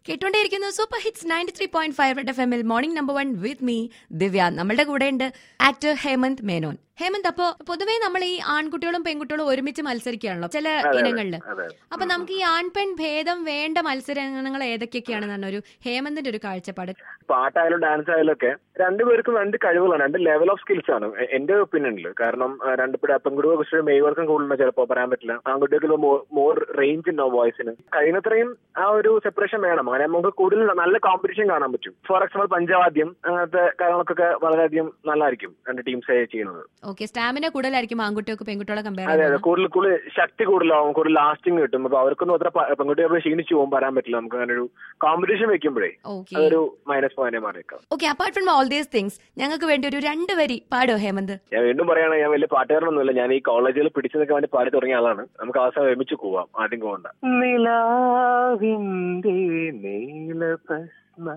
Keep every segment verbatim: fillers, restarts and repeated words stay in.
കേട്ടോണ്ടേയിരിക്കുന്നു super hits ninety three point five red F എമ്മിൽ morning number one with me Divya. നമ്മളുടെ കൂടെ ഉണ്ട് actor Hemant Menon. Hemant, അപ്പോ പൊതുവേ നമ്മൾ ഈ ആൺകുട്ടികളും പെൺകുട്ടികളും ഒരുമിച്ച് മത്സരിക്കുകയാണല്ലോ ചില ഇനങ്ങളില്. അപ്പൊ നമുക്ക് ഈ ആൺ പെൺ ഭേദം വേണ്ട മത്സരങ്ങൾ ഏതൊക്കെയൊക്കെയാണെന്നാണ് ഒരു ഹേമന്തിന്റെ ഒരു കാഴ്ചപ്പാട്? പാട്ടായാലും ഡാൻസ് ആയാലും ഒക്കെ രണ്ടുപേർക്കും രണ്ട് കഴിവുകളാണ്, രണ്ട് ലെവൽ ഓഫ് സ്കിൽസ് ആണ് എന്റെ ഒപ്പീനിയനിൽ. കാരണം രണ്ട് പെൺകുട്ടികൾ കുറച്ച് മെയ്വർക്കും കൂടുതലുണ്ടോ ചിലപ്പോൾ പറയാൻ പറ്റില്ല. ആൺകുട്ടികൾക്ക് മോർ റേഞ്ച് ഉണ്ടാവും വോയിസിന്. കഴിയുന്നത്രയും ആ ഒരു സെപ്പറേഷൻ വേണം. അങ്ങനെ നമുക്ക് കൂടുതൽ നല്ല കോമ്പറ്റീഷൻ കാണാൻ പറ്റും. ഫോർ എക്സാമ്പിൾ പഞ്ചവാദ്യം അങ്ങനത്തെ കാര്യങ്ങൾക്കൊക്കെ വളരെയധികം നല്ലതായിരിക്കും രണ്ട് ടീംസ് ചെയ്യുന്നത്. ഓക്കെ, സ്റ്റാമിന കൂടുതലായിരിക്കും ആൺകുട്ടികൾക്ക് പെൺകുട്ടികളെ കമ്പയർ അതെ അതെ കൂടുതൽ കൂടുതൽ ശക്തി കൂടുതലാവും, കൂടുതൽ ലാസ്റ്റിംഗ് കിട്ടും. അപ്പൊ അവർക്കൊന്നും അത്ര പെൺകുട്ടികൾ ക്ഷീണിച്ചു പോകും പറയാൻ പറ്റില്ല. നമുക്ക് അങ്ങനെ ഒരു കോമ്പറ്റീഷൻ വെക്കുമ്പോഴേ അതൊരു മൈനസ് പോയിന്റ് മാറിയേക്കാം. Okay, apart from all these things ഞങ്ങൾക്ക് വേണ്ടി ഒരു രണ്ട് വരി പാടോ ഹേമന്ത്? ഞാൻ വീണ്ടും പറയണേ, ഞാൻ വലിയ പാട്ടുകാരനൊന്നുമില്ല. ഞാൻ ഈ കോളേജിൽ പിടിച്ചു നിൽക്കാൻ വേണ്ടി പാടി തുടങ്ങിയ ആളാണ്. നമുക്ക് അവസാനം ഒരുമിച്ച് പോവാം. ആദ്യം പോകണ്ട. നിലാവിന്റെ നീലഭസ്മ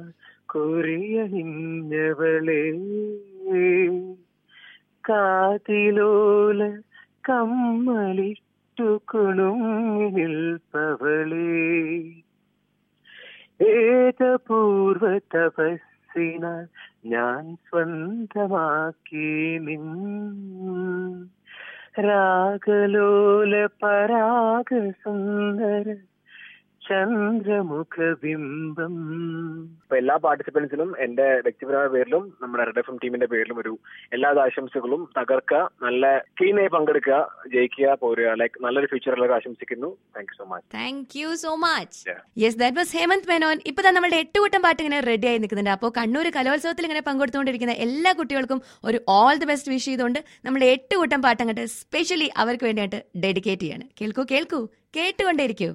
കൊറിയവളേ കാതിലോല കമ്മലിട്ടു കുണുങ്ങി നിൽപ്പവളേ ഏതപൂർവ തപസ്സിനാൽ ഞാൻ സ്വന്തമാക്കി നിൻ രാഗലോല പരാഗ സുന്ദര ചന്ദ്രമുഖബിംബം. ഇപ്പൊ എല്ലാ പാർട്ടിസിപ്പൻസിനും എന്റെ വ്യക്തിപരമായ പേരിലും നമ്മുടെ റെഡ് എഫ് എം ടീമിന്റെ പേരിലും ഒരു എല്ലാ ആശംസകളും. തകർക്കുക, നല്ല ക്ലീനായി പങ്കെടുക്കുക, ജയിക്കുക, പോരുക. ലൈക്ക് നല്ലൊരു ഫ്യൂച്ചറിലൊക്കെ ആശംസിക്കുന്നു. Thank you so much. Thank you so much. Yes, that was Hemanth Menon. ഇപ്പൊ തന്നെ നമ്മുടെ എട്ട് കൂട്ടം പാട്ട് ഇങ്ങനെ റെഡി ആയി നിൽക്കുന്നുണ്ട്. അപ്പോൾ കണ്ണൂർ കലോത്സവത്തിൽ ഇങ്ങനെ പങ്കെടുത്തുകൊണ്ടിരിക്കുന്ന എല്ലാ കുട്ടികൾക്കും ഒരു ഓൾ ദി ബെസ്റ്റ് വിഷ് ചെയ്തുകൊണ്ട് നമ്മുടെ എട്ട് കൂട്ടം പാട്ട് അങ്ങോട്ട് സ്പെഷ്യലി അവർക്ക് വേണ്ടിയിട്ട് ഡെഡിക്കേറ്റ് ചെയ്യാണ്. കേൾക്കൂ കേൾക്കൂ കേട്ടുകൊണ്ടേയിരിക്കൂ.